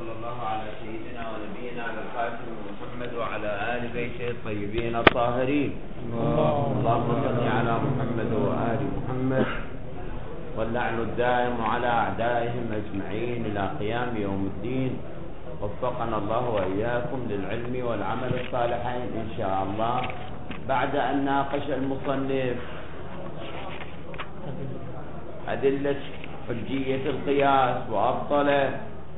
وصلى الله على سيدنا ونبينا القاسم محمد وعلى آل بيته الطيبين الطاهرين. اللهم صل على محمد وآل محمد، واللعن الدائم على أعدائهم أجمعين إلى قيام يوم الدين. وفقنا الله وإياكم للعلم والعمل الصالحين إن شاء الله. بعد أن ناقش المصنف أدلة حجية القياس وأبطل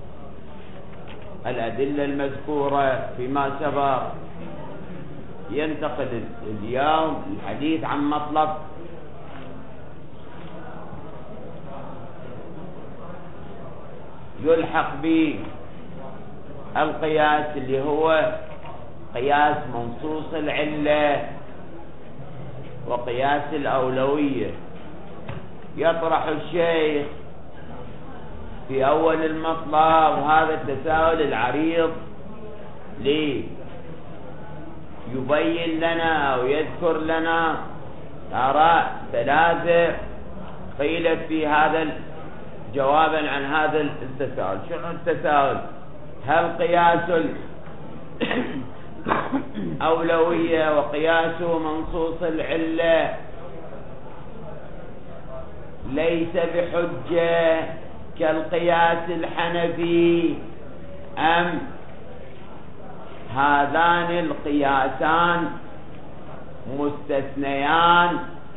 الأدلة المذكورة فيما سبق، ينتقل اليوم الحديث عن مطلب يلحق به القياس، اللي هو قياس منصوص العلة وقياس الأولوية. يطرح الشيخ في أول المطلب هذا التساؤل العريض ليبين لنا أو يذكر لنا آراء ثلاثة قيلت في هذا جوابا عن هذا التساؤل. شنو التساؤل؟ هل قياس الأولوية وقياس منصوص العلة ليس بحجة كالقياس الحنفي، أم هذان القياسان مستثنيان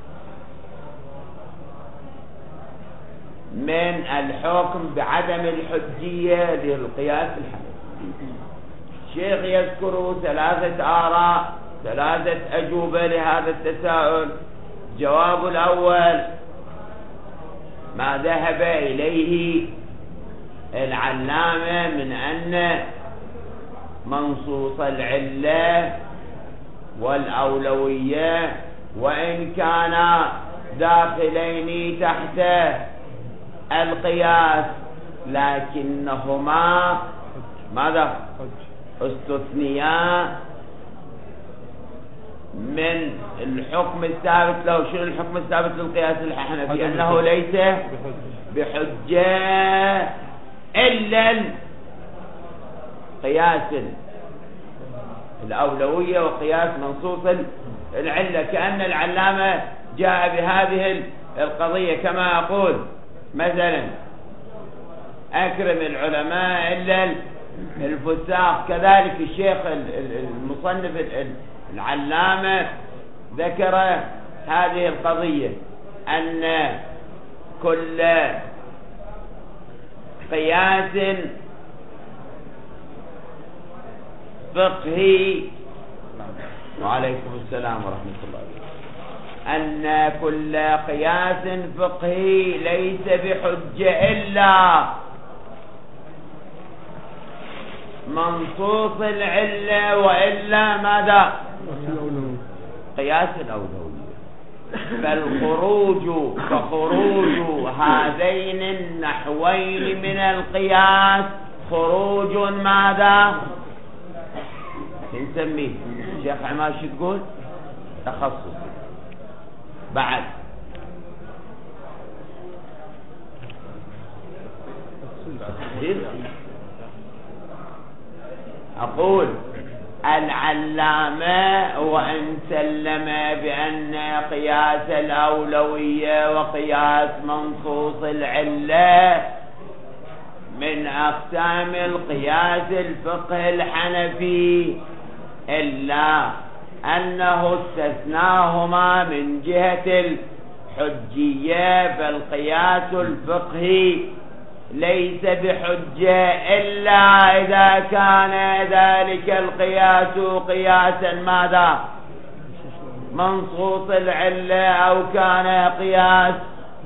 من الحكم بعدم الحجية للقياس الحنفي؟ الشيخ يذكر ثلاثة آراء، ثلاثة أجوبة لهذا التساؤل. الجواب الأول ما ذهب إليه العلامة من أن منصوص العلة والأولوية وإن كانا داخلين تحت القياس لكنهما ماذا؟ استثنيا من الحكم الثابت له. شنو الحكم الثابت للقياس الحنفي؟ أنه ليس بحجة إلا قياس الأولوية وقياس منصوص العلة. كأن العلامة جاء بهذه القضية كما يقول مثلا أكرم العلماء إلا الفساق. كذلك الشيخ المصنف العلامة ذكر هذه القضية، أن كل قياس فقهي وعليكم السلام ورحمة الله، أن كل قياس فقهي ليس بحجة إلا منصوص العلة وإلا ماذا؟ قياس الأولوية. فخروج هذين النحوين من القياس خروج ماذا؟ نسميه شيخ عماد شو تقول؟ تخصص. بعد أقول العلامة وإن سلم بأن قياس الأولوية وقياس منصوص العلة من أقسام القياس الفقه الحنفي، إلا أنه استثناهما من جهة الحجية، فالقياس الفقهي ليس بحجة إلا إذا كان ذلك القياس قياسا ماذا؟ منصوص العلة، أو كان قياس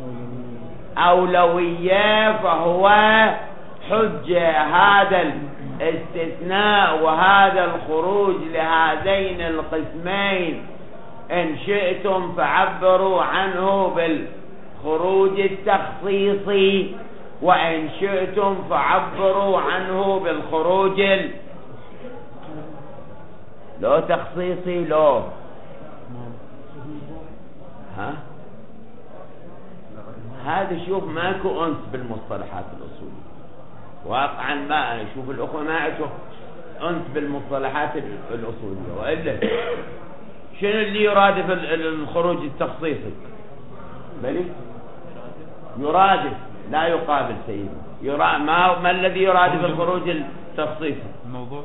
أولوية فهو حجة. هذا الاستثناء وهذا الخروج لهذين القسمين إن شئتم فعبروا عنه بالخروج التخصيصي، وإن شئتم فعبروا عنه بالخروج لو تخصيصي لو هذا شوف ماكو أنس بالمصطلحات الأصولية. واقعا ما أشوف الأخوة ما عندهم أنت بالمصطلحات الأصولية، وإلا شنو اللي يرادف الخروج التخصيصي؟ بلي يرادف لا يقابل سيدي. ما الذي يرادف الخروج التخصيصي؟ الموضوع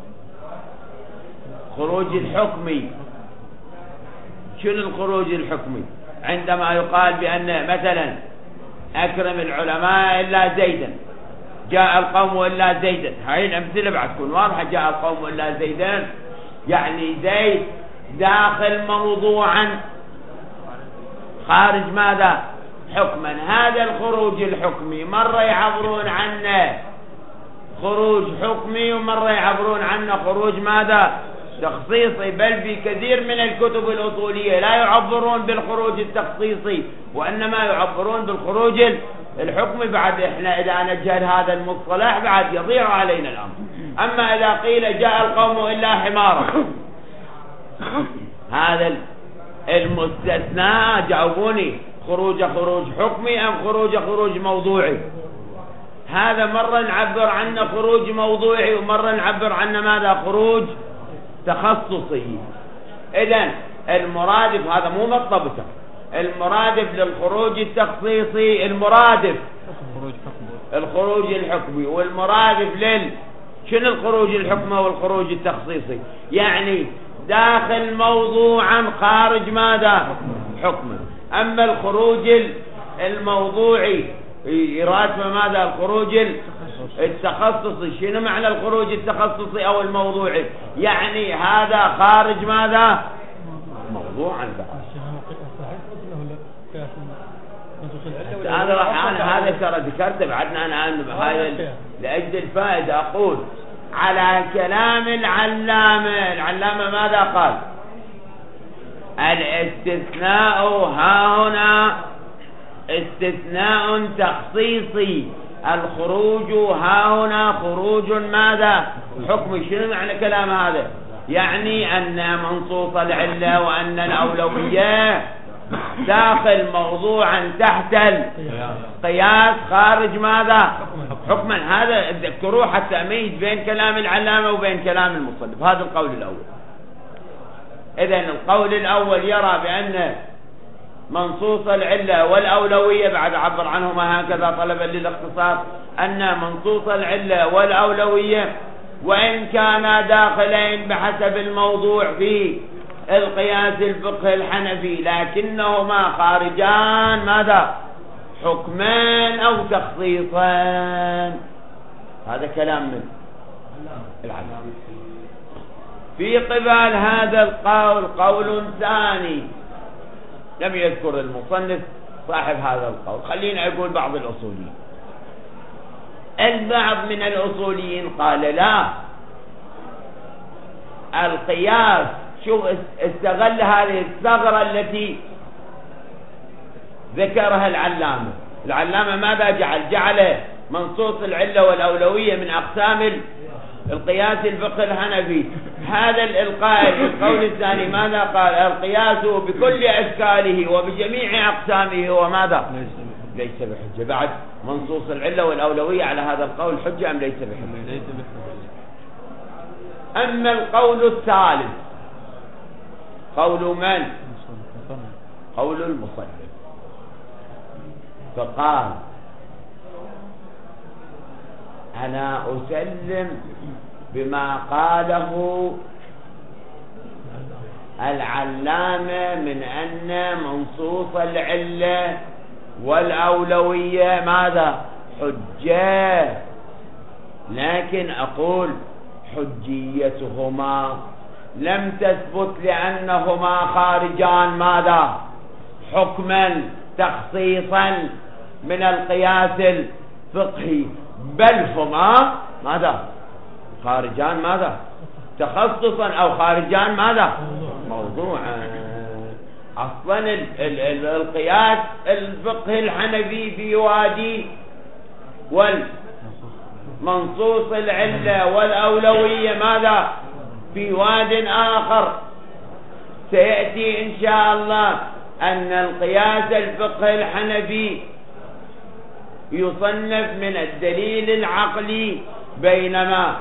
خروج الحكمي. شنو الخروج الحكمي؟ عندما يقال بأن مثلا أكرم العلماء إلا زيدا، جاء القوم إلا زيدا، هاي الأمثلة بعد تكون واضحة. جاء القوم إلا زيدا يعني زيد داخل موضوعا خارج ماذا؟ حكما. هذا الخروج الحكمي مرة يعبرون عنه خروج حكمي ومرة يعبرون عنه خروج ماذا؟ تخصيصي. بل في كثير من الكتب الأصولية لا يعبرون بالخروج التخصيصي وإنما يعبرون بالخروج الحكمي. بعد إحنا إذا نجهل هذا المصطلح بعد يضيع علينا الأمر. أما إذا قيل جاء القوم إلا حمارا، هذا المستثنى جاوبوني خروج حكمي أم خروج موضوعي؟ هذا مرة نعبر عنه خروج موضوعي ومرة نعبر عنه ماذا؟ خروج تخصصي. إذن المرادف هذا مو مطلبته، المرادف للخروج التخصيصي المرادف الخروج الحكمي، والمرادف شنو الخروج الحكمي والخروج التخصيصي؟ يعني داخل موضوعا خارج ماذا؟ حكما. أما الخروج الموضوعي يراد ماذا؟ الخروج التخصصي. شنو معنى الخروج التخصصي أو الموضوعي؟ يعني هذا خارج ماذا؟ موضوعا هذا ترى ذكرته بعدنا أنا هذا لأجل الفائدة أقول على كلام العلامة ماذا قال؟ الاستثناء ها هنا استثناء تخصيصي، الخروج ها هنا خروج ماذا؟ حكمي. شنو معنى كلام هذا؟ يعني أن منصوص العلة وأن الأولوية داخل موضوعا تحت القياس خارج ماذا؟ حكما. هذا تذكروه حتى أميز بين كلام العلامة وبين كلام المصنف. هذا القول الأول. إذن القول الأول يرى بأن منصوص العلة والأولوية، بعد عبر عنهما هكذا طلبا للاختصار، أن منصوص العلة والأولوية وإن كانا داخلين بحسب الموضوع في القياس الفقه الحنفي لكنهما خارجان ماذا؟ حكمان أو تخصيصان. هذا كلام من العلامة. في قبال هذا القول قول ثاني لم يذكر المصنف صاحب هذا القول، خلينا أقول بعض الأصوليين. البعض من الأصوليين قال لا، القياس شوف استغل هذه الثغرة التي ذكرها العلامة ماذا جعل منصوص العلة والأولوية من أقسام القياس الفقه الحنفي. هذا القول الثاني ماذا قال؟ القياس بكل أشكاله وبجميع أقسامه هو ماذا؟ ليس بحجة. بعد منصوص العلة والأولوية على هذا القول حجة أم ليس بحجة؟ أما القول الثالث قول من؟ قول المصنف. فقال أنا أسلم بما قاله العلامة من أن منصوص العلة والأولوية ماذا؟ حجة، لكن أقول حجيتهما لم تثبت لأنهما خارجان ماذا؟ حكما تخصيصا من القياس الفقهي، بل هما ماذا؟ خارجان ماذا؟ تخصصا أو خارجان ماذا؟ موضوعا. أصلا القياس الفقهي الحنفي في وادي والمنصوص العلة والأولوية ماذا؟ في واد آخر. سيأتي إن شاء الله أن القياس الفقهي الحنفي يصنف من الدليل العقلي، بينما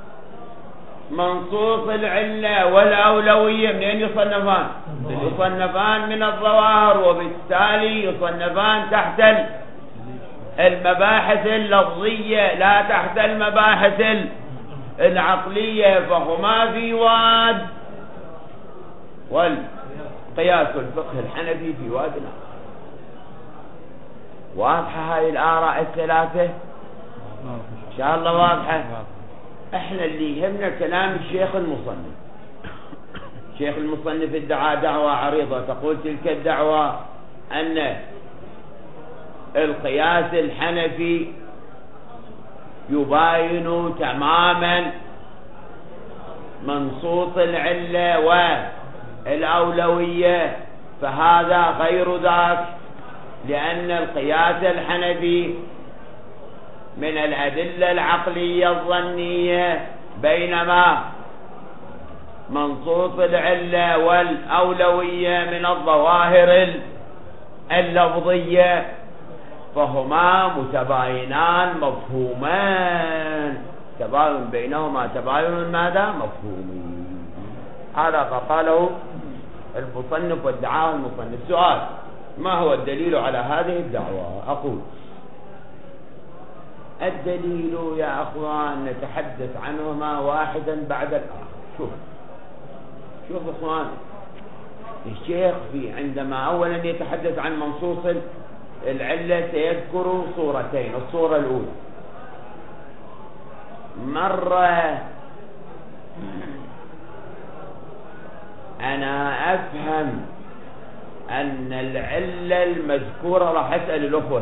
منصوص العلة والأولوية من أين يصنفان؟ يصنفان من الظواهر، وبالتالي يصنفان تحت المباحث اللفظية لا تحت المباحث العقلية، فهما في واد، والقياس والفقه الحنفي في واد آخر. واضحة هذه الآراء الثلاثة؟ إن شاء الله واضحة. احنا اللي يهمنا كلام الشيخ المصنف. الشيخ المصنف ادعى دعوة عريضة، تقول تلك الدعوة أن القياس الحنفي يباين تماما منصوص العلة والأولوية، فهذا غير ذاك، لأن القياس الحنفي من الأدلة العقلية الظنية، بينما منصوص العلة والأولوية من الظواهر اللفظية، فهما متباينان مفهومان، تباين بينهما تباين ماذا؟ مفهومي. هذا قاله المصنف وادعاه المصنف. سؤال: ما هو الدليل على هذه الدعوة؟ أقول الدليل يا أخوان نتحدث عنهما واحدا بعد الآخر. شوف أخوان، الشيخ عندما أولا يتحدث عن منصوص العلة سيذكر صورتين. الصورة الأولى، مرة أنا أفهم أن العلة المذكورة، راح أسأل الأخوة،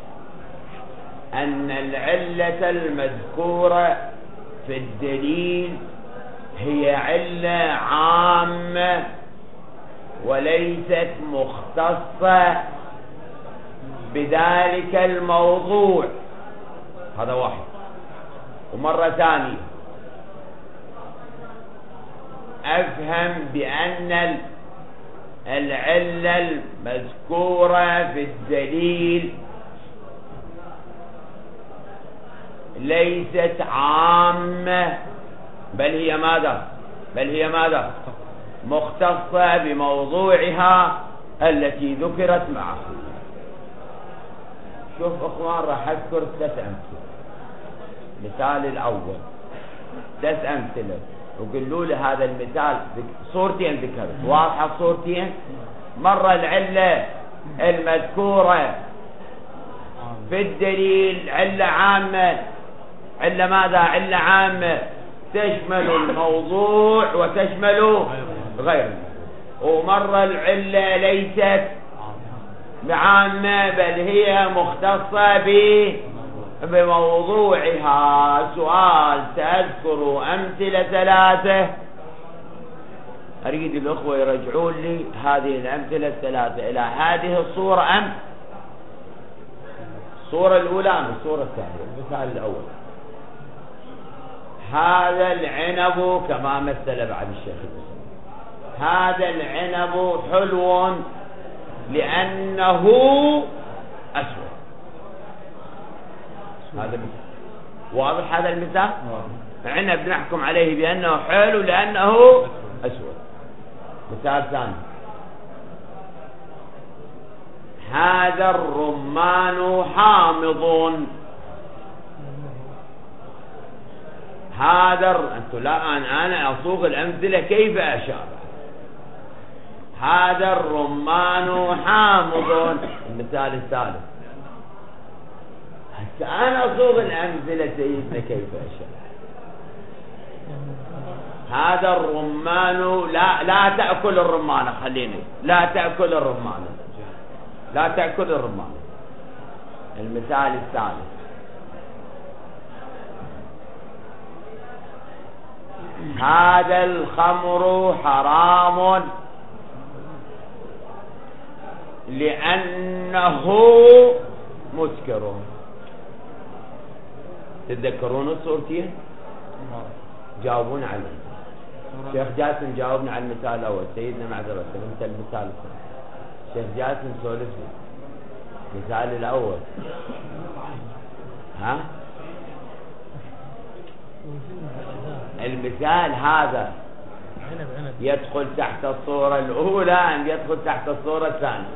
أن العلة المذكورة في الدليل هي علة عامة وليست مختصة بذلك الموضوع. هذا واحد. ومرة ثانية أفهم بأن العلة المذكورة في الدليل ليست عامة، بل هي ماذا؟ مختصة بموضوعها التي ذكرت معه. شوف أخوان، راح أذكر 3 أمثلة. مثال الأول 3 أمثلة، وقلوا لي هذا المثال صورتين ذكرت، واضحة صورتين. مرة العلة المذكورة في الدليل علة عامة، علة ماذا؟ علة عامة تشمل الموضوع وتشمل غيره. ومرة العلة ليست عامة بل هي مختصة بموضوعها. سؤال: سأذكر أمثلة 3، أريد الأخوة يرجعون لي هذه الأمثلة 3 إلى هذه الصورة، أم الصورة الأولى أم الصورة الثانية؟ المثال الأول: هذا العنب، كما مثل بعد الشيخ المسلم، هذا العنب حلو لأنه أسود. هذا مثال واضح. هذا المثال عنب نحكم عليه بأنه حلو لأنه أسود. مثال ثاني: هذا الرمان حامض. أنتم لا، أنا أصوغ الأمثلة كيف أشاء. هذا الرمان حامض. المثال الثالث: أنا أصوغ الأمثلة سيدنا كيف أشاء. هذا الرمان، لا تأكل الرمان، خليني، لا تأكل الرمان، لا تأكل الرمان. المثال الثالث: هذا الخمر حرام لأنه مسكر. تتذكرون الصورتين؟ جاوبون عليه. شيخ جاسم جاوبنا على المثال الأول. سيدنا معذرة، انت المثال الثاني. شيخ جاسم سولف لي. مثال الأول ها؟ المثال هذا يدخل تحت الصورة الأولى أم يدخل تحت الصورة الثانية؟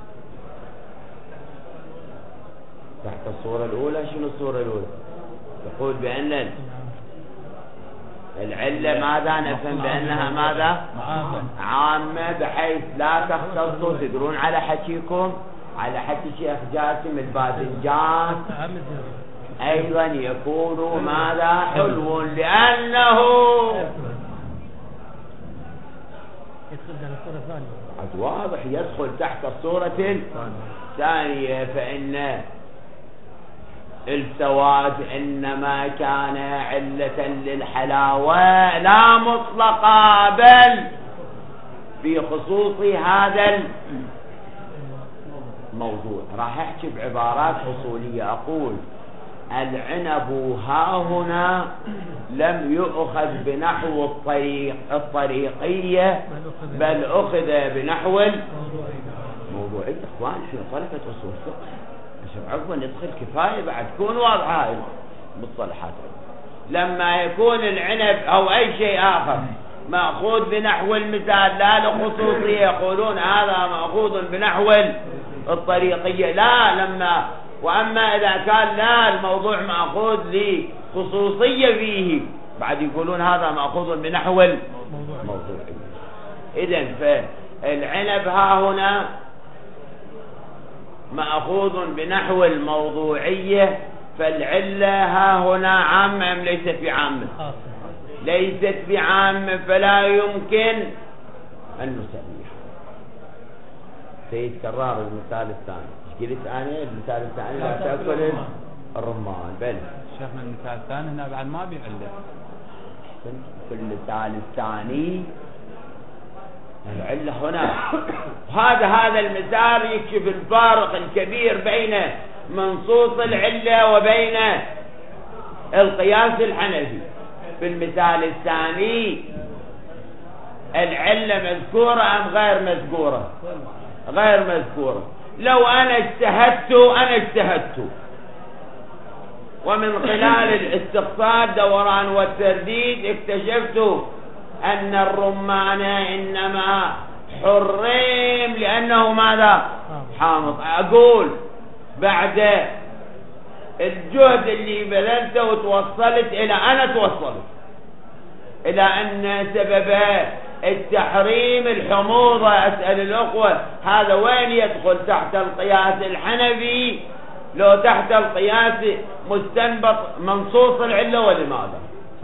تحت الصورة الأولى. شنو الصورة الأولى؟ يقول بأن العلة ماذا نفهم بأنها ماذا؟ عامة بحيث لا تختصوا. تدرون على حكيكم على حكي شيخ جاسم الباذنجان أيضا يكون ماذا؟ حلو لأنه واضح يدخل تحت الصورة الثانية. فإن السواد إنما كان علة للحلاوة لا مطلقة، بل في خصوص هذا الموضوع. راح أحكي بعبارات أصولية. أقول العنب ها هنا لم يؤخذ بنحو الطريقية، بل أخذ بنحو الموضوعية. إخوان في طلبة أصول فقه عشان عفوا ندخل كفاية بعد تكون واضحة هاي المصطلحات. لما يكون العنب أو أي شيء آخر مأخوذ بنحو المثال لا لخصوصية، يقولون هذا مأخوذ بنحو الطريقية. لا، لما وأما إذا كان لا الموضوع مأخوذ لخصوصية فيه بعد يقولون هذا مأخوذ بنحو الموضوعية. إذن فالعنب ها هنا مأخوذ بنحو الموضوعية، فالعلة ها هنا عامة أم ليست بعامة؟ ليست بعامة، فلا يمكن أن نسميها. سيد كرار المثال الثاني قلت أنا المثال الثاني لا تأكل الرمان. بل شيخنا المثال الثاني هنا بعد ما بيعلة. في المثال الثاني العلة هنا. هذا المثال يكشف الفارق الكبير بين منصوص العلة وبين القياس الحنفي. في المثال الثاني العلة مذكورة أم غير مذكورة؟ غير مذكورة. لو أنا اجتهدت ومن خلال الاستقصاد دوران والترديد اكتشفت أن الرمان إنما حرم لأنه ماذا؟ حامض. أقول بعد الجهد اللي بذلته وتوصلت إلى أن سبب التحريم الحموضة. أسأل الأخوة هذا وين يدخل تحت القياس الحنفي لو تحت القياس مستنبط منصوص العلة؟ ولماذا؟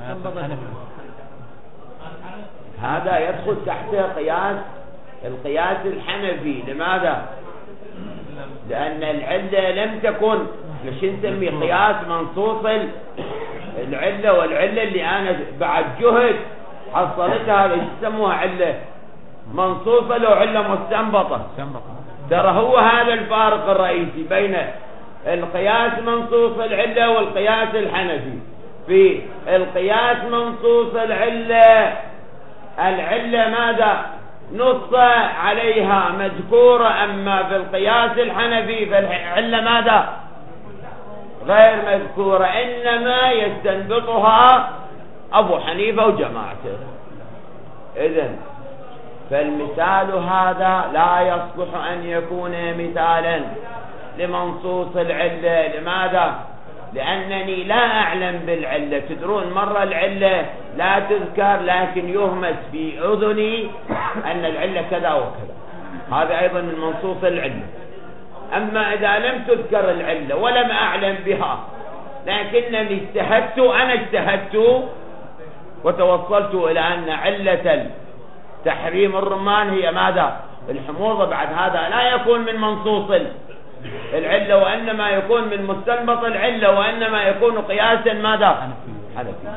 هذا يدخل تحت القياس الحنفي. لماذا؟ لأن العلة لم تكن مش نسمي قياس منصوص العلة، والعلة اللي أنا بعد جهد حصلتها ايش يسموها؟ علة منصوصة لو علة مستنبطة. ترى هو هذا الفارق الرئيسي بين القياس منصوص العلة والقياس الحنفي. في القياس منصوص العلة ماذا؟ نص عليها مذكورة. أما في القياس الحنفي فالعلة ماذا؟ غير مذكورة، إنما يستنبطها أبو حنيفة وجماعته. إذن فالمثال هذا لا يصلح أن يكون مثالا لمنصوص العلة. لماذا؟ لأنني لا أعلم بالعلة. تدرون مرة العلة لا تذكر لكن يهمس في أذني أن العلة كذا وكذا، هذا أيضا من منصوص العلة. أما إذا لم تذكر العلة ولم أعلم بها لكنني اجتهدت وتوصلت إلى أن علة تحريم الرمان هي ماذا؟ الحموضة، بعد هذا لا يكون من منصوص العلة وإنما يكون من مستنبط العلة، وإنما يكون قياسا ماذا؟ حنفي.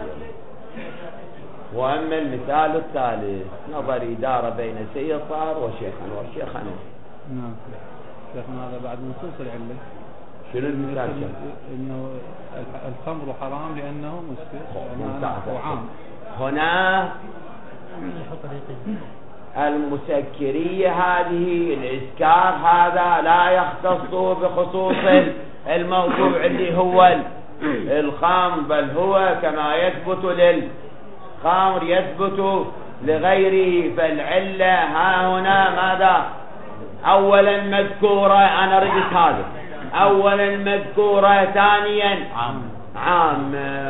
وأما المثال الثالث نظري دار بين سيد صار وشيخ أنور. شيخ أنور نعم شيخنا هذا بعد نصوص العلة. شنو المثال؟ إنه الخمر حرام لأنه مسكر وعام. هنا المسكرية هذه الإسكار هذا لا يختص بخصوص الموضوع اللي هو الخمر، بل هو كما يثبت للخمر يثبت لغيره. فالعلة ها هنا ماذا؟ أولا مذكورة، أنا ردت هذا، أولا مذكورة، ثانيا عام.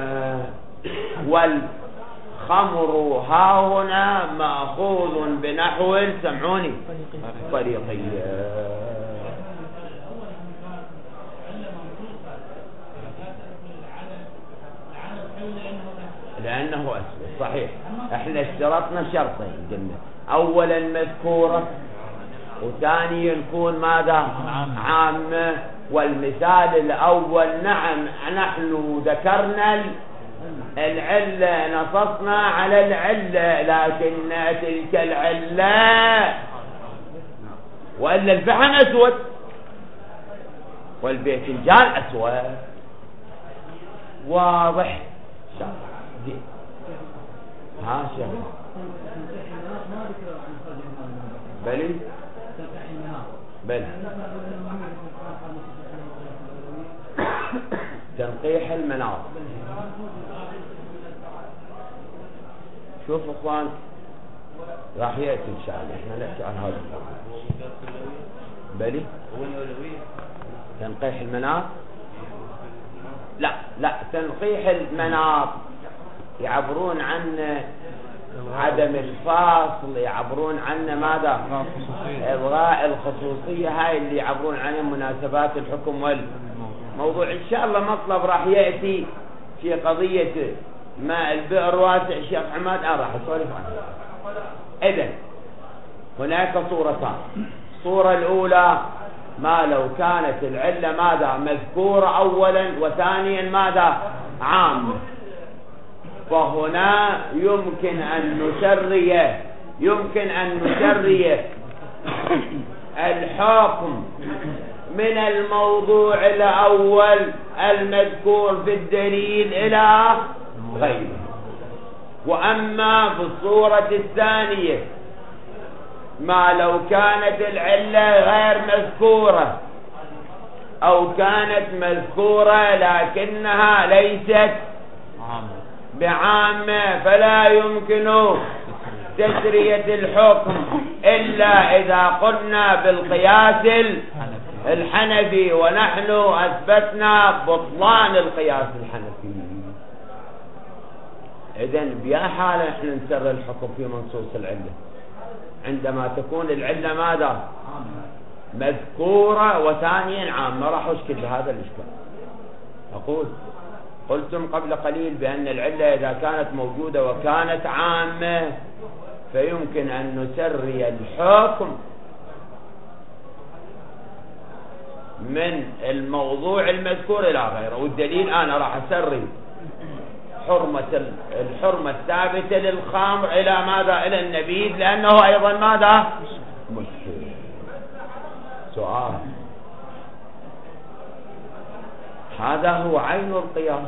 والخمر ها هنا مأخوذ بنحو سمعوني طريقية. لأنه أسود صحيح. احنا اشترطنا شرطين، قلنا أولا مذكورة وثانيا يكون ماذا؟ عامة. والمثال الأول نعم نحن ذكرنا العلة، نصصنا على العلة، لكن تلك العلة وإلا الفحم أسود والباذنجان أسود. واضح؟ ها شيخ بلي بل تنقيح المناط. شوف اخوان راح يأتي ان شاء الله، احنا نحكي عن هذا بلي تنقيح المناط. لا تنقيح المناط يعبرون عن عدم الفاصل، يعبرون عن ماذا؟ إلغاء الخصوصية، هاي اللي يعبرون عن مناسبات الحكم والموضوع. إن شاء الله مطلب راح يأتي في قضية ماء البئر واسع الشيخ حماد، راح أسولف عنه. إذن هناك صورتان. الصورة الأولى ما لو كانت العلة ماذا؟ مذكورة أولا، وثانيا ماذا؟ عام. فهنا يمكن أن نسري الحكم من الموضوع الأول المذكور في الدليل إلى غيره. وأما في الصورة الثانية ما لو كانت العلة غير مذكورة أو كانت مذكورة لكنها ليست بعامة، فلا يمكن تسرية الحكم إلا إذا قلنا بالقياس الحنفي، ونحن أثبتنا بطلان القياس الحنفي. إذن بأي حالة نحن نسر الحكم في منصوص العلة؟ عندما تكون العلة ماذا؟ مذكورة وثانيا عامة. راح أشكل بهذا الإشكال. أقول قلتم قبل قليل بأن العلة إذا كانت موجودة وكانت عامة فيمكن أن نسري الحكم من الموضوع المذكور إلى غيره. والدليل أنا راح أسري الحرمة الثابتة للخمر إلى ماذا؟ إلى النبيذ، لأنه أيضا ماذا؟ مسكر. سؤال، هذا هو عين القياس.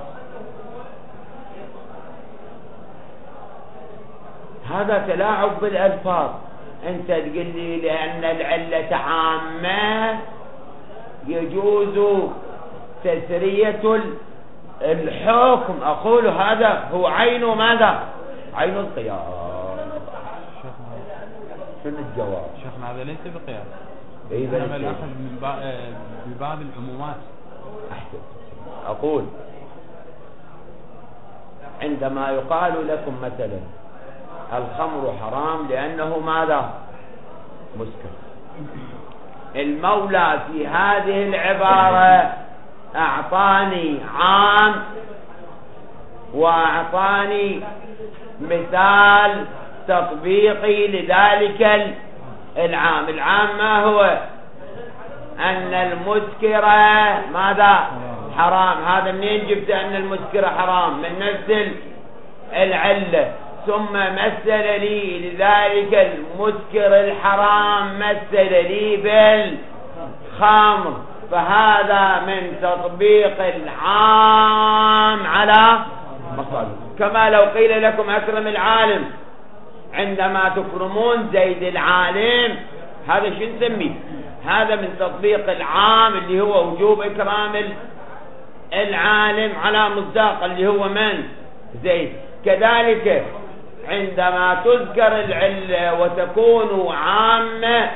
هذا تلاعب بالألفاظ. أنت تقول لي لأن العلة عامة يجوز تسرية الحكم. أقول هذا هو عين ماذا؟ عين القياس. شنو الجواب؟ شيخنا هذا ليس بقياس، إنما الأخذ بباب العمومات. أحسن. أقول عندما يقال لكم مثلا الخمر حرام لأنه ماذا؟ مسكر، المولى في هذه العبارة أعطاني عام وأعطاني مثال تطبيقي لذلك العام. العام ما هو؟ أن المسكر ماذا؟ حرام. هذا منين جبت أن المسكر حرام؟ من نفس العلة. ثم مثل لي لذلك المسكر الحرام، مثل لي بالخمر. فهذا من تطبيق العام على مصادر. كما لو قيل لكم أكرم العالم عندما تكرمون زيد العالم، هذا شو نسميه؟ هذا من تطبيق العام اللي هو وجوب إكرام العالم على مصداق اللي هو من؟ زيد. كذلك عندما تذكر العلة وتكون عامة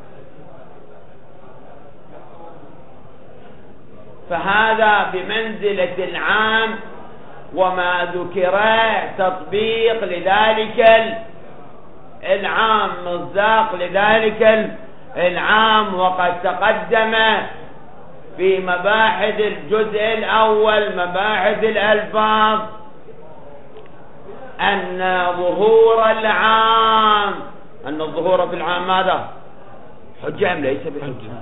فهذا بمنزلة العام، وما ذكر تطبيق لذلك العام، مصداق لذلك العام. وقد تقدم في مباحث الجزء الأول مباحث الألفاظ أن ظهور العام، أن الظهور في العام ماذا؟ حجة أم ليس بحجة؟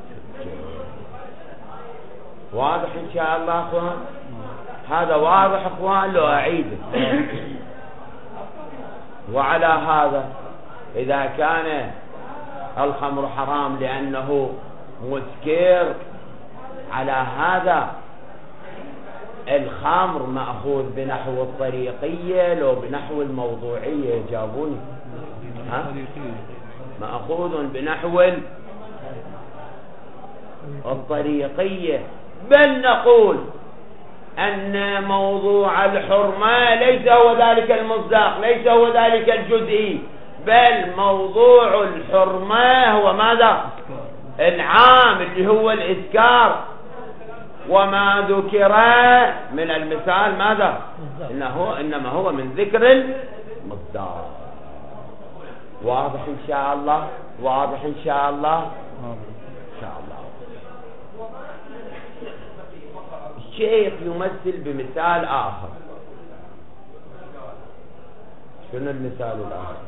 واضح إن شاء الله أخوان؟ هذا واضح أخوان لو أعيده. وعلى هذا إذا كان الخمر حرام لأنه مسكر، على هذا الخمر مأخوذ بنحو الطريقية لو بنحو الموضوعية؟ جابوني ها؟ مأخوذ بنحو الطريقية، بل نقول أن موضوع الحرمة ليس هو ذلك المصداق، ليس هو ذلك الجزئي، بل موضوع الحرمة هو ماذا؟ العام اللي هو الإسكار. وما ذكر من المثال ماذا؟ إنما هو من ذكر المصداق. واضح إن شاء الله؟ واضح إن شاء الله؟ إن شاء الله. الشيخ يمثل بمثال آخر. شنو المثال الآخر؟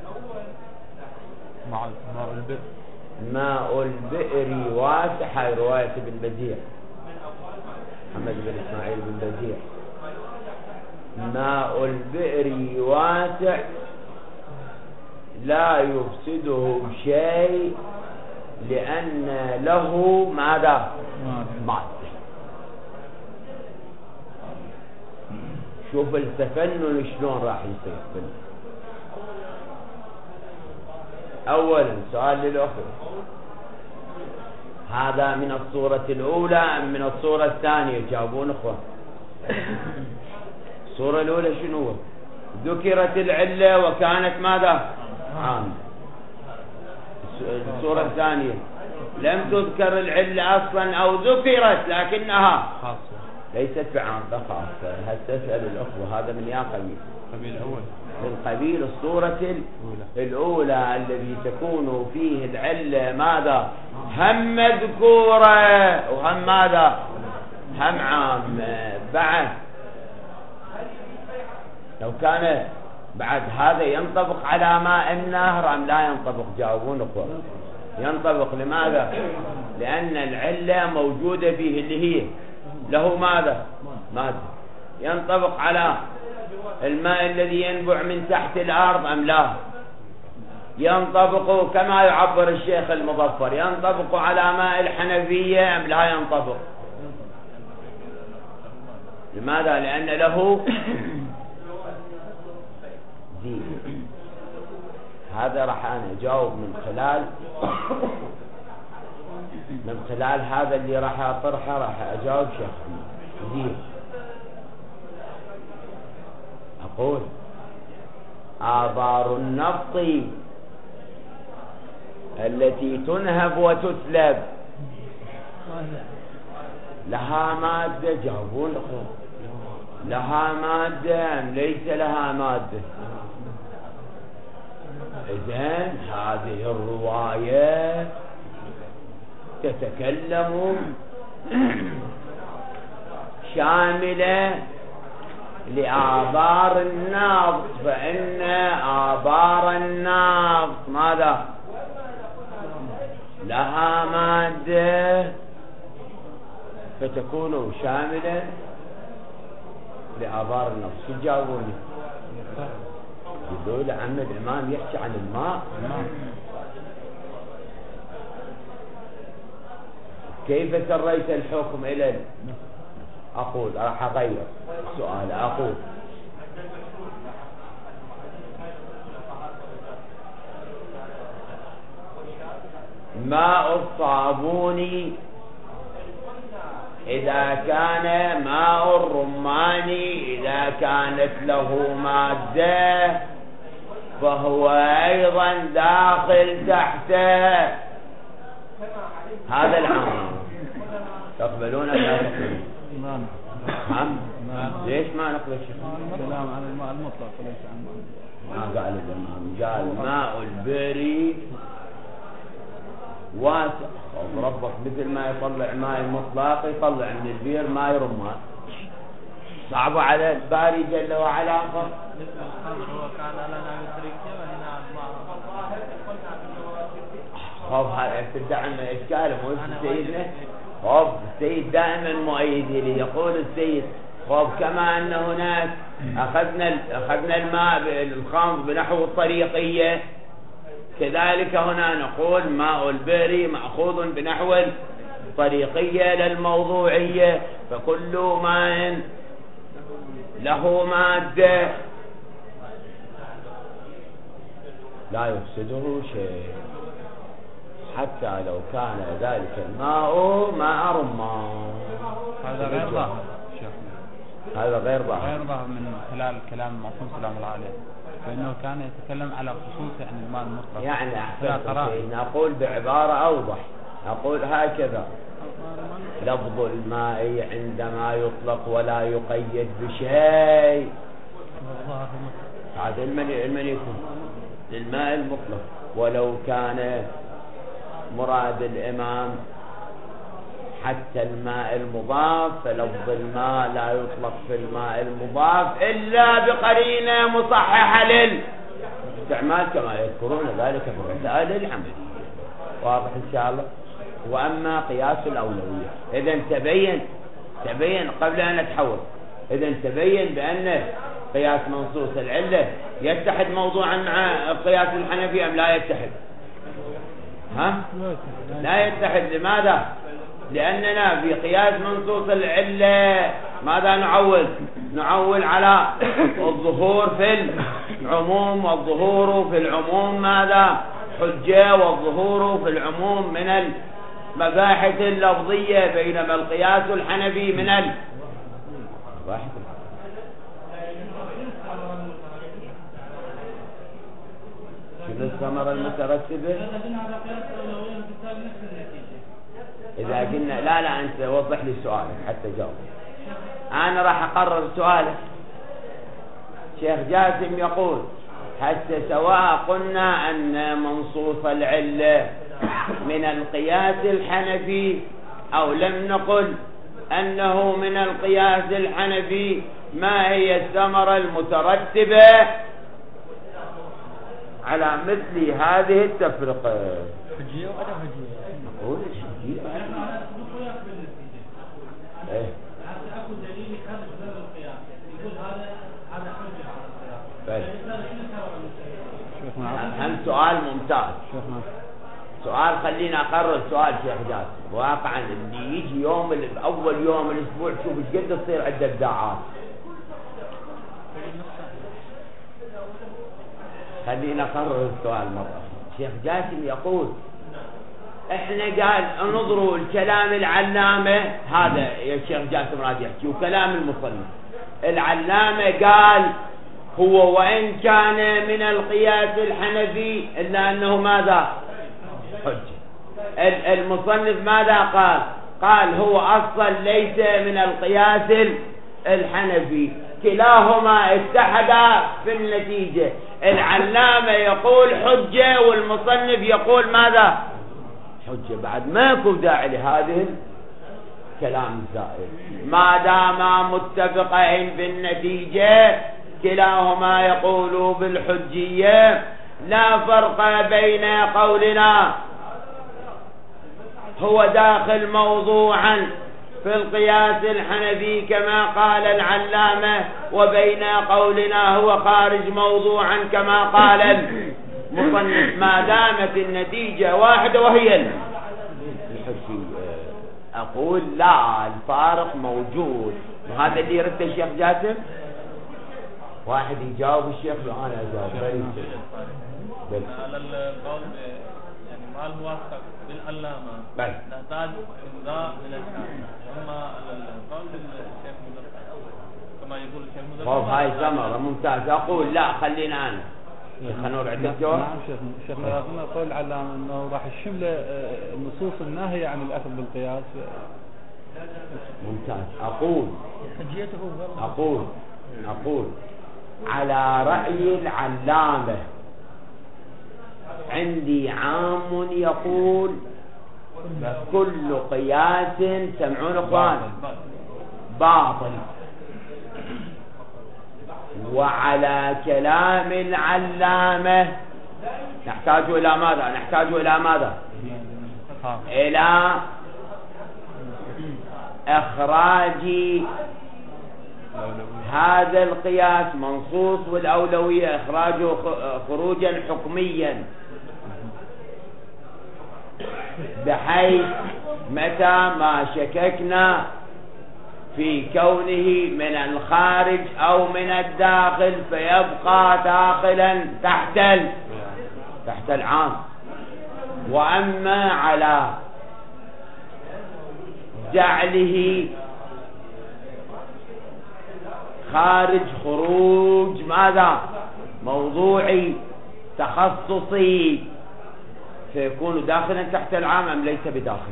ماء البئر. ماء البئر واسع، هاي رواية ابن بديع، محمد بن إسماعيل بن بديع. ماء البئر واسع لا يفسده شيء لأن له ماذا؟ مادة. شوف التفنن شلون راح يصير. أولا سؤال للأخوة، هذا من الصورة الأولى أم من الصورة الثانية؟ جاوبون أخوة. الصورة الأولى شنو؟ ذكرت العلة وكانت ماذا؟ عامة. الصورة الثانية لم تذكر العلة أصلا أو ذكرت لكنها ليست بعامة خاصة. هل تسأل الأخوة هذا من يا قبيل؟ قبيل الأول، من قبيل الصورة الأولى الذي تكون فيه العلة ماذا؟ هم مذكورة وهم ماذا؟ هم عامة. بعد لو كان بعد هذا ينطبق على ماء النهر أم لا ينطبق؟ جاوبون أخوة. ينطبق. لماذا؟ لأن العلة موجودة فيه اللي هي له ماذا؟ مادة. ينطبق على الماء الذي ينبع من تحت الأرض أم لا؟ ينطبق كما يعبر الشيخ المظفر، ينطبق على ماء الحنفية أم لا ينطبق؟ لماذا؟ لأن له دين. هذا راح أنا أجاوب من خلال هذا اللي راح أطرحه، راح أجاوب شيخ دين. أقول آبار النفط التي تنهب وتسلب لها مادة؟ جاوبون أخوة. لها مادة أم ليس لها مادة؟ إذن هذه الرواية تتكلم شاملة لآبار النفط، فإن آبار النفط ماذا؟ لها مادة، فتكون شاملة لآبار النفط. شو تجاوبوني؟ يقول عم الإمام يحكي عن الماء. كيف سريت الحكم إلى أقول راح أغير السؤال. أقول ماء الصابون إذا كان ماء الرمان إذا كانت له مادة فهو أيضا داخل تحته. هذا العام تقبلون أم لا تقبلون؟ نعم. ليش ما نقبل الشيخ؟ كلام عن الماء المطلق وليس عن الماء. ما قال الإمام، قال ماء البري واسع، ربك مثل ما يطلع ماء المطلق يطلع من البير ماء رمان. صعب على الباري جل وعلا. هو كان لنا مدركة ولنا خوف تدعي من إشكال مو سيدنا. خوف السيد دائما مؤيد لي. يقول السيد خوف كما أن هناك أخذنا الماء الخمر بنحو الطريقية، كذلك هنا نقول ماء البري مأخوذ بنحو الطريقية للموضوعية. فكل ماء له مادة لا يفسده شيء حتى لو كان ذلك الماء ماء رمان. هذا غير ظاهر هذا غير ظاهر، غير ظاهر من خلال كلام المعصوم سلام الله عليه، فإنه كان يتكلم على خصوص يعني الماء المطلق. يعني نقول بعبارة أوضح، نقول هكذا: لفظ الماء عندما يطلق ولا يقيد بشيء هذا المن يكون للماء المطلق. ولو كان مراد الإمام حتى الماء المضاف فلفظ الماء لا يطلق في الماء المضاف إلا بقرينة مصححة للاستعمال كما يذكرون ذلك في الرسائل العملية. واضح إن شاء الله. وأما قياس الأولوية إذا تبين قبل أن نتحول، إذا تبين بأن قياس منصوص العلة يتحد موضوعا مع قياس الحنفي أم لا يتحد؟ لا يتحد. لماذا؟ لأننا في قياس منصوص العلة ماذا نعول على الظهور في العموم، والظهور في العموم ماذا؟ حجة، والظهور في العموم من المباحث اللفظية، بينما القياس الحنفي من المباحث. شنو الثمرة المترتبة؟ إذا قلنا لا أنت وضح لي سؤالك حتى جاوب. أنا راح أقرر سؤالك. شيخ جاسم يقول حتى سواء قلنا أن منصوص العلة من القياس الحنفي أو لم نقل أنه من القياس الحنفي، ما هي الثمرة المترتبة على مثل هذه التفرقة؟ حجية وعدم حجية. نقول الحجية ايه اكو دليل يخالف هذا القياس، يقول هذا حجة. هم سؤال ممتاز. سؤال خلينا اقرر سؤال شيخ جاسم. واقعا اللي يجي يوم اول يوم الاسبوع شوف ايش قد تصير عنده ابداعات. خلينا نقرر السؤال مرة. شيخ جاسم يقول احنا قال انظروا الكلام العلامة، هذا يا شيخ جاسم راجع يحكي، وكلام المصنف. العلامة قال هو وإن كان من القياس الحنفي إلا أنه ماذا؟ حجة. المصنف ماذا قال؟ قال هو أصلا ليس من القياس الحنفي، كلاهما اتحدا في النتيجة. العلامة يقول حجة والمصنف يقول ماذا؟ حجة. بعد ماكو داعي لهذه الكلام الزائد، ما دام متفقين بالنتيجة كلاهما يقول بالحجية. لا فرق بين قولنا هو داخل موضوعا في القياس الحنفي كما قال العلامة، وبين قولنا هو خارج موضوعا كما قال المصنف، ما دامت النتيجة واحدة وهي الحجية. أقول لا، الفارق موجود، وهذا اللي يرد الشيخ جاسم. واحد يجاوب الشيخ وأنا أجاوب. على القول يعني مع الموافقة بالعلامة بل نحتاج إمضاء إلى الشافعي. أما القول بالشيخ مظفر كما يقول الشيخ مظفر طب هاي ثمرة ممتاز. أقول لا خلينا أنا خلينا نرجع الجواب. نعم شيخنا هنا قول العلامة انه راح يشمل النصوص الناهية عن الاخذ بالقياس. ممتاز. أقول على رأي العلامة عندي عام يقول كل قياس سمعون اخوان باطل، وعلى كلام العلامة نحتاج إلى ماذا؟ إلى إخراج هذا القياس منصوص والأولوية إخراجه خروجا حكميا، بحيث متى ما شككنا في كونه من الخارج أو من الداخل فيبقى داخلا تحت العام. وأما على جعله خروج ماذا؟ موضوعي تخصصي، فيكون داخلا تحت العام أم ليس بداخل؟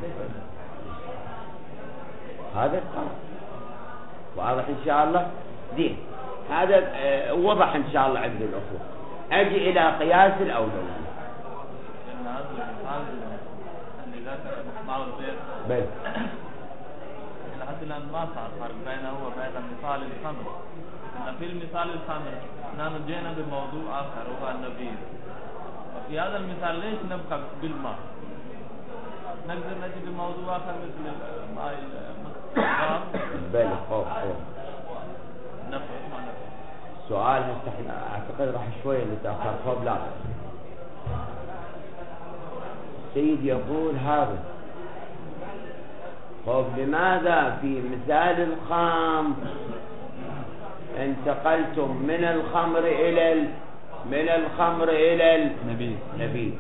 هذا القرار واضح إن شاء الله. دين هذا وضح إن شاء الله عند الأخوة. أجي إلى قياس الأولوية. بل لحد الآن ما صار فرق بينه وبين مثال الخمر. في المثال الخمر نحن جينا بموضوع آخر هو النبيذ، وفي هذا المثال ليش نبقى بالماء؟ نقدر نجي بموضوع آخر مثل الماء. بل خوف سؤال أعتقد راح شوية نتأخر. خوف لا سيد يقول هذا خوف لماذا في مثال الخمر انتقلتم من الخمر إلى النبيذ،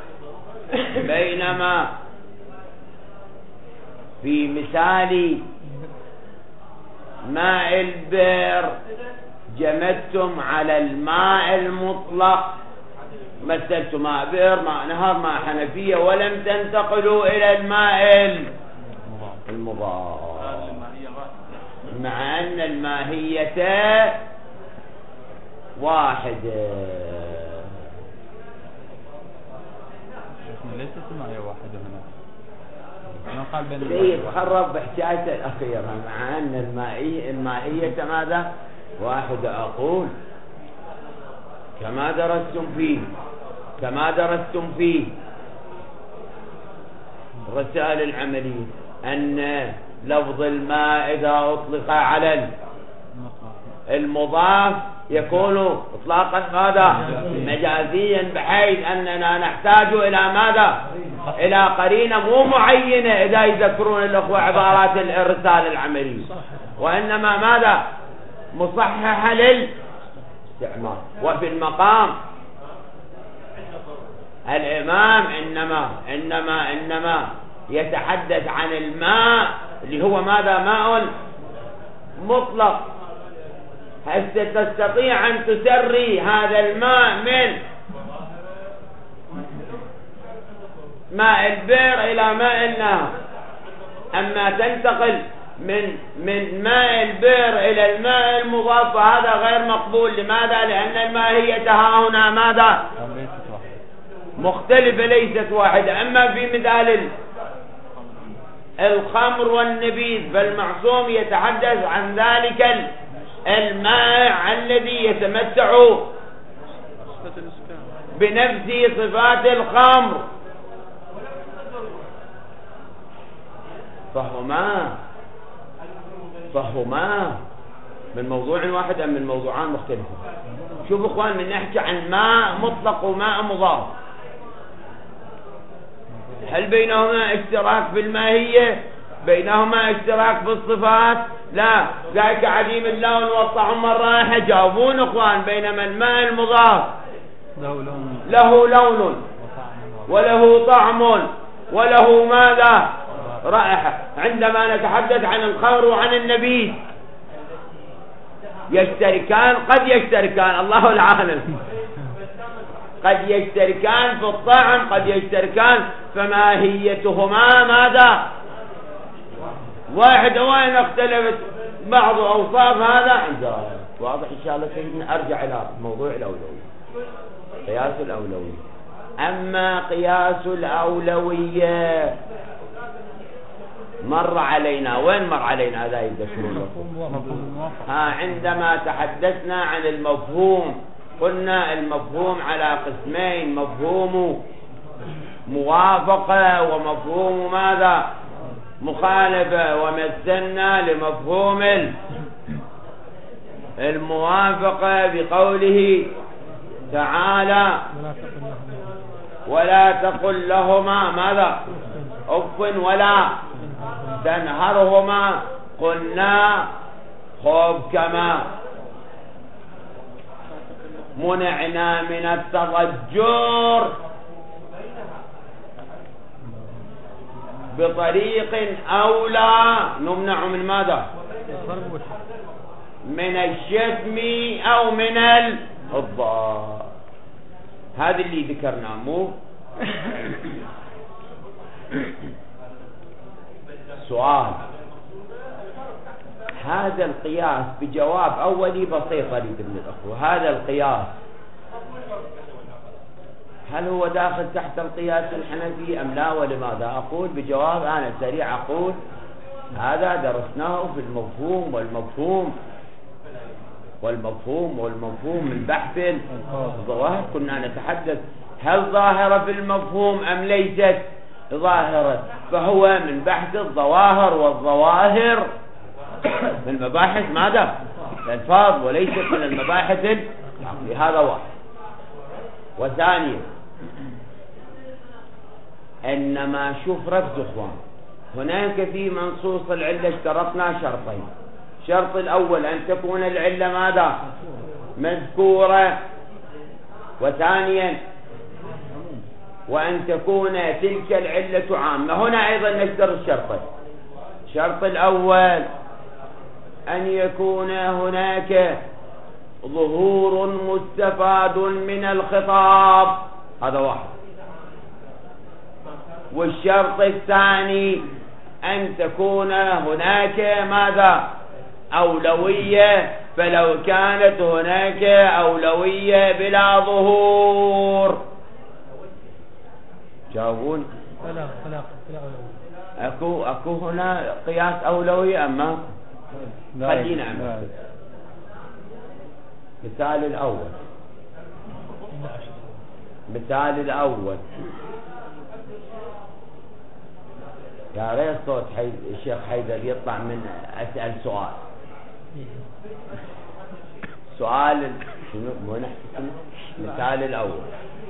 بينما في مثال ماء البئر جمدتم على الماء المطلق، مثلتم ماء بئر ماء نهر ماء حنفية، ولم تنتقلوا إلى الماء المضاف، مع أن الماهية واحدة. ليست الماهية واحدة هنا. سيد خرب بحكايته الأخيرة، مع أن الماهية ماذا؟ واحدة. أقول كما درستم فيه الرسائل العملية أن لفظ الماء إذا أطلق على المضاف يكون إطلاقا ماذا؟ مجازيا، بحيث أننا نحتاج إلى ماذا؟ إلى قرينة مو معينة إذا يذكرون الأخوة عبارات الرسالة العملية، وإنما ماذا؟ مصححة للاستعمال. وفي المقام الإمام إنما يتحدث عن الماء اللي هو ماذا؟ ماء مطلق. هل تستطيع أن تسري هذا الماء من ماء البئر إلى ماء النهر؟ أما تنتقل من ماء البئر إلى الماء المضاف فهذا غير مقبول. لماذا؟ لأن الماهية ها هنا ماذا؟ مختلفة ليست واحدة. أما في مثال الخمر والنبيذ فالمعصوم يتحدث عن ذلك الماء الذي يتمتع بنفس صفات الخمر، فهما من موضوع واحد أم من موضوعان مختلفة؟ شوفوا اخوان، من نحكي عن ماء مطلق وماء مضاف، هل بينهما اشتراك في الماهية؟ بينهما اشتراك في الصفات؟ لا، ذاك عديم اللون والطعم والرائحة جاوبون اخوان. بينما الماء المضاف له لون وله طعم وله ماذا؟ رائحة. عندما نتحدث عن الخمر وعن النبيذ يشتركان، قد يشتركان، الله العالم، قد يشتركان في الطعم، قد يشتركان، فماهيتهما ماذا؟ واحد. وين اختلفت بعض أوصاف هذا؟ عند واضح إن شاء الله سيدنا. أرجع إلى موضوع الأولوية، قياس الأولوية. أما قياس الأولوية مر علينا. وين مر علينا؟ هذا يذكرون عندما تحدثنا عن المفهوم قلنا المفهوم على قسمين: مفهوم موافقة ومفهوم ماذا؟ مخالفة. ومثلنا لمفهوم الموافقة بقوله تعالى: ولا تقل لهما ماذا؟ أف ولا تنهرهما. قلنا خوف كما منعنا من التضجر بطريق أولى. نمنع من ماذا؟ من الشتم أو من الضار. هذا اللي ذكرناه. مو سؤال. هذا القياس بجواب أولي بسيط أريد من الأخوة. هذا القياس هل هو داخل تحت القياس الحنفي أم لا ولماذا؟ أقول بجواب أنا سريع، أقول هذا درسناه في المفهوم والمفهوم من بحث الظواهر. كنا نتحدث هل ظاهرة في المفهوم أم ليست ظاهرة، فهو من بحث الظواهر، والظواهر من مباحث ماذا؟ الألفاظ، وليست من المباحث العقلية. هذا واحد. وثانيا إنما شوف ركز إخوان، هناك في منصوص العلة اشترطنا شرطين. الشرط الأول أن تكون العلة ماذا؟ مذكورة. وثانيا وأن تكون تلك العلة عامة. هنا أيضا نشترط شرطين. الشرط الأول أن يكون هناك ظهور مستفاد من الخطاب. هذا واحد. والشرط الثاني أن تكون هناك ماذا؟ أولوية. فلو كانت هناك أولوية بلا ظهور، جاوبون. أكو هنا قياس أولوية أما خلينا نعمل مثال الأول. يا ريت صوت الشيخ حيدر يطلع من أسأل سؤال شنو مثال الأول.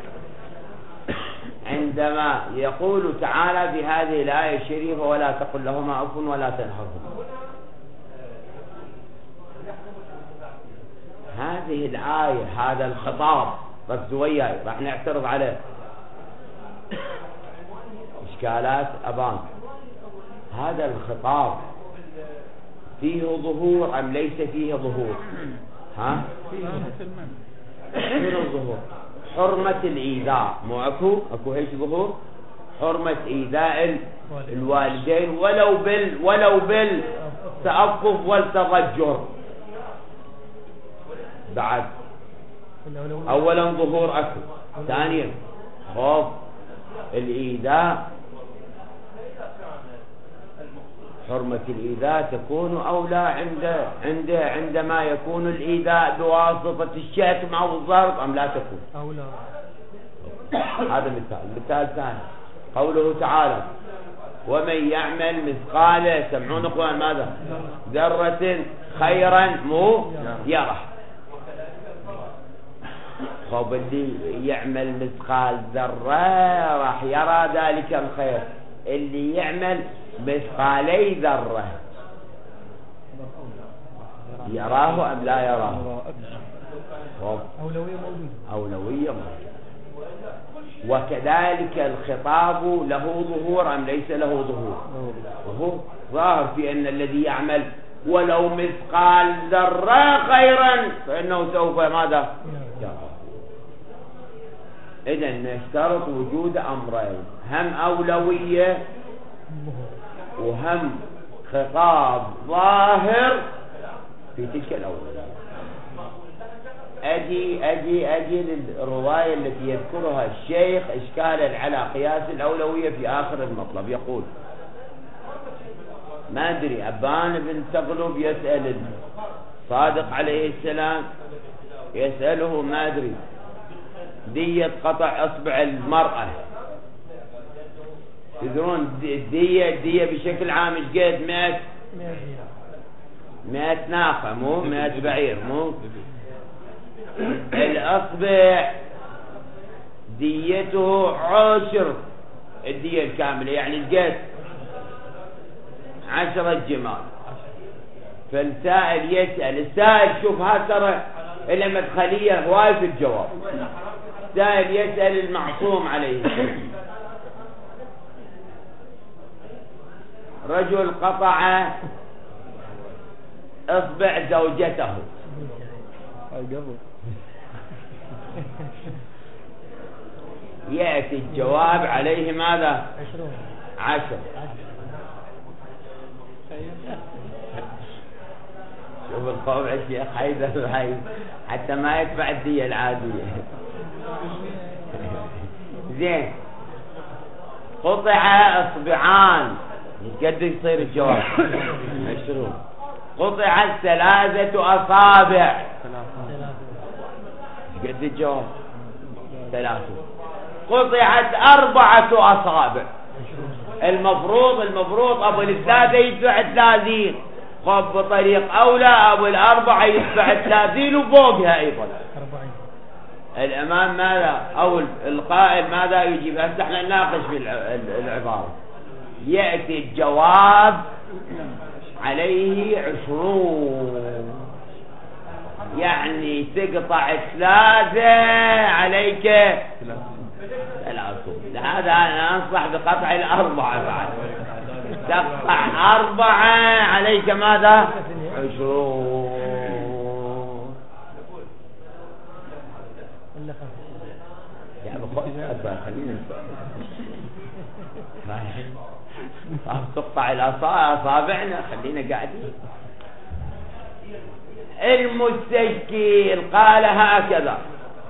عندما يقول تعالى في هذه الآية الشريفة: ولا تقل لهما أف ولا تنهرهما. هذه الآية، هذا الخطاب، ركزوا وياي راح نعترض على إشكالات أبان. هذا الخطاب فيه ظهور أم ليس فيه ظهور؟ ها؟ فيه ظهور. حرمة الإيذاء، مو أكو هيك ظهور؟ حرمة إيذاء الوالدين ولو بالتأفف والتضجر. بعد أولا ظهور أكو. ثانيا خوف الإيذاء. حرمة الإيذاء تكون أولى عندما يكون الإيذاء بواسطة الشتم أو الضرب أم لا تكون أولى. هذا مثال ثاني. قوله تعالى: ومن يعمل مثقال، سمعون أخوان ماذا؟ ذرة خيرا مو يره. خب اللي يعمل مثقال ذرة راح يرى ذلك الخير. اللي يعمل مثقالي ذرة يراه أم لا يراه؟ أولوية موجودة. وكذلك الخطاب له ظهور أم ليس له ظهور؟ ظهور ظاهر في أن الذي يعمل ولو مثقال ذرة خيرا فإنه سوف ماذا يرى. إذن نشترط وجود أمرين، هم أولوية وهم خطاب ظاهر في تلك الأولوية. أجي للرواية التي يذكرها الشيخ إشكالا على قياس الأولوية في آخر المطلب. يقول ما أدري أبان بن تغلب يسأل الصادق عليه السلام، يسأله ما أدري دية قطع أصبع المرأة، تدرون الدية بشكل عام ايش قد؟ 100 ناقة، مو 100 بعير، مو الأصبع ديته عشر الدية الكاملة، يعني القد 10 جمال. فالسائل يسأل، السائل شوف ها ترى إلا مدخلية هواي في الجواب. السائل يسأل المعصوم عليه السلام، رجل قطع اصبع زوجته، يأتي الجواب عليه ماذا؟ 10. شوف القوم الشيخ حيدر هاي حتى ما يدفع الدية العادية. زين، قطع اصبعان، قد يصير الجواب 20. قطعت 3 أصابع، قد الجواب 3. قطعت 4 أصابع، المفروض ابو ال3 يدفع 30، خب بطريق اولى ابو ال4 يدفع 30 وفوقها ايضا. الامام ماذا او القائل ماذا يجيب؟ هسه احنا نناقش في العبارة. يأتي الجواب عليه 20، يعني تقطع 3 عليك 3. لهذا أنا أنصح بقطع 4 بعد. تقطع 4 عليك ماذا؟ 20. يا خلينا تقطع أصابعنا، خلينا قاعدين. المستشكل قال هكذا: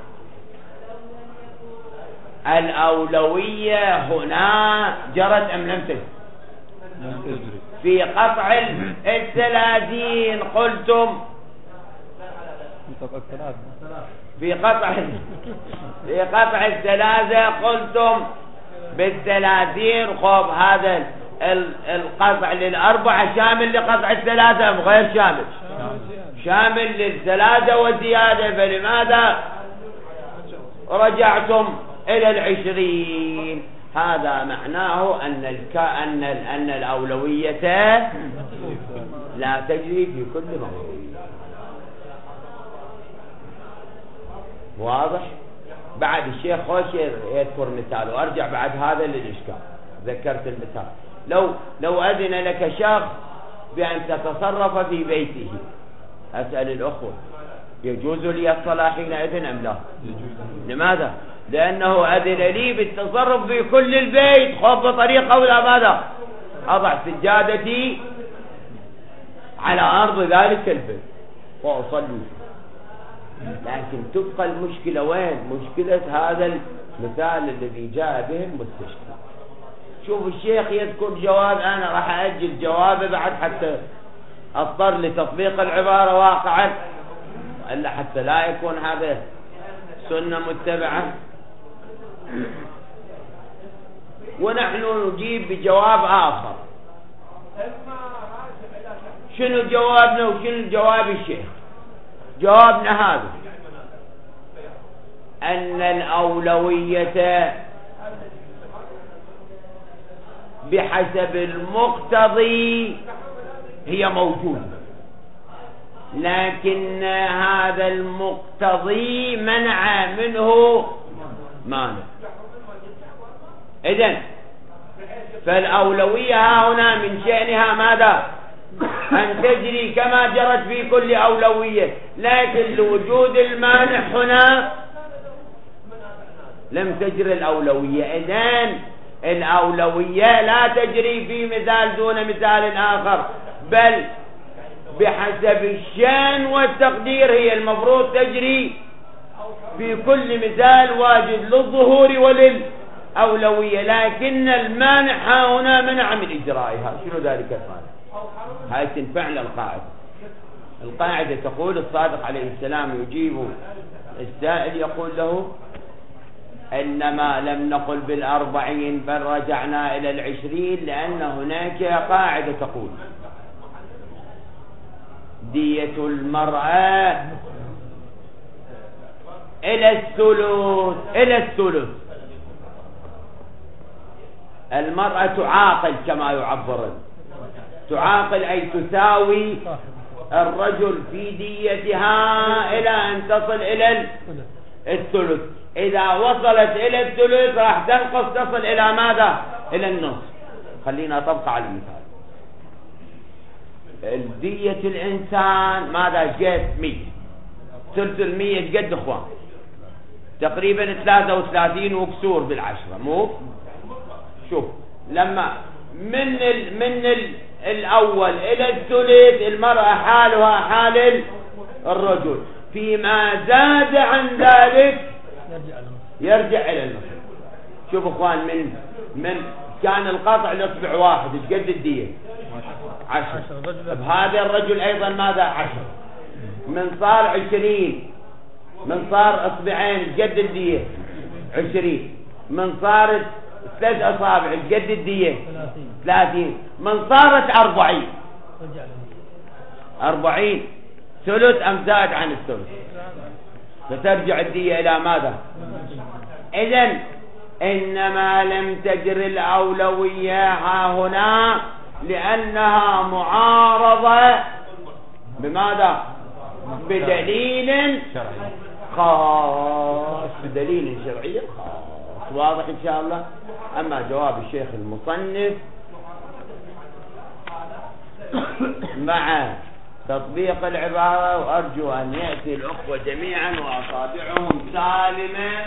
الأولوية هنا جرت أم لم تجري؟ في قطع 30 قلتم في قطع 3 قلتم بال30. خب هذا القطع لل4 شامل لقطع 3 أم غير شامل؟ شامل لل3 وزيادة. فلماذا رجعتم إلى 20؟ هذا معناه أن الأولوية لا تجري في كل موضوع. واضح؟ بعد الشيخ خوش يذكر مثال، وأرجع بعد هذا للإشكال. ذكرت المثال، لو أذن لك شخص بأن تتصرف في بيته، أسأل الأخوة يجوز لي الصلاة حينئذ أم لا؟ لماذا؟ لأنه أذن لي بالتصرف في كل البيت. خذ بطريقة ولا ماذا؟ أضع سجادتي على أرض ذلك البيت وأصلي. لكن تبقى المشكلة وين؟ مشكلة هذا المثال الذي جاء به المستشفى. شوف الشيخ يذكر جواب، أنا راح أجل جوابه بعد حتى أضطر لتطبيق العبارة واقعا، إلا حتى لا يكون هذا سنة متبعة. ونحن نجيب بجواب آخر. شنو جوابنا وشنو جواب الشيخ؟ جوابنا هذا: أن الأولوية بحسب المقتضي هي موجودة، لكن هذا المقتضي منع منه مانع. إذن فالأولوية ها هنا من شأنها ماذا؟ أن تجري كما جرت في كل أولوية، لكن لوجود المانع هنا لم تجري الأولوية. إذن الأولوية لا تجري في مثال دون مثال آخر، بل بحسب الشأن والتقدير هي المفروض تجري في كل مثال واجد للظهور وللأولوية، لكن المانع هنا منع من إجرائها. شنو ذلك المانع؟ هاي تنفعنا القاعدة. القاعدة تقول الصادق عليه السلام يجيب السائل يقول له إنما لم نقل بال40 بل رجعنا إلى ال20، لأن هناك قاعدة تقول دية المرأة إلى الثلث. المرأة تعاقل كما يعبر، تعاقل أي تساوي الرجل في ديتها إلى أن تصل إلى الثلث. إذا وصلت إلى الثلث راح تنقص تصل إلى ماذا؟ إلى النصف. خلينا طبق على المثال. الدية الإنسان ماذا جاءت 100، ثلث 100 قد إخوان تقريبا 33 وكسور بالعشرة. مو شوف لما من الأول إلى الثلث المرأة حالها حال الرجل، فيما زاد عن ذلك يرجع إلى النصف. شوف إخوان من كان القطع لإصبع واحد ايش قد الدية؟ 10. بهذا الرجل أيضا ماذا؟ 10. من صار 20، من صار إصبعين ايش قد الدية؟ 20. من صارت 3 أصابع ايش قد الدية؟ 30. من صارت 40 ثلث أم زاد عن الثلث، فترجع الدية إلى ماذا؟ إذن إنما لم تجر الأولوية ها هنا لأنها معارضة بماذا؟ بدليل خاص، بدليل شرعي خاص. واضح إن شاء الله. أما جواب الشيخ المصنف مع تطبيق العبارة، وأرجو أن يأتي الأخوة جميعا وأصابعهم سالمة